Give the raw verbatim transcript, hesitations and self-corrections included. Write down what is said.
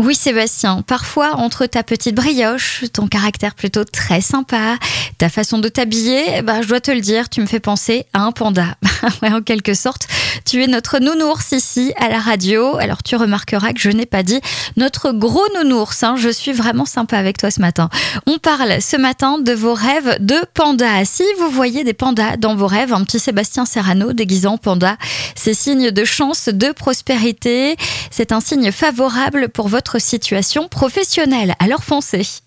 Oui Sébastien, parfois entre ta petite brioche, ton caractère plutôt très sympa, ta façon de t'habiller, bah, je dois te le dire, tu me fais penser à un panda. Ouais, en quelque sorte, tu es notre nounours ici à la radio. Alors tu remarqueras que je n'ai pas dit notre gros nounours, hein. Je suis vraiment sympa avec toi ce matin. On parle ce matin de vos rêves de panda. Si vous voyez des pandas dans vos rêves, un petit Sébastien Serrano déguisé en panda, c'est signe de chance, de prospérité. C'est un signe favorable pour votre situation professionnelle. Alors foncez.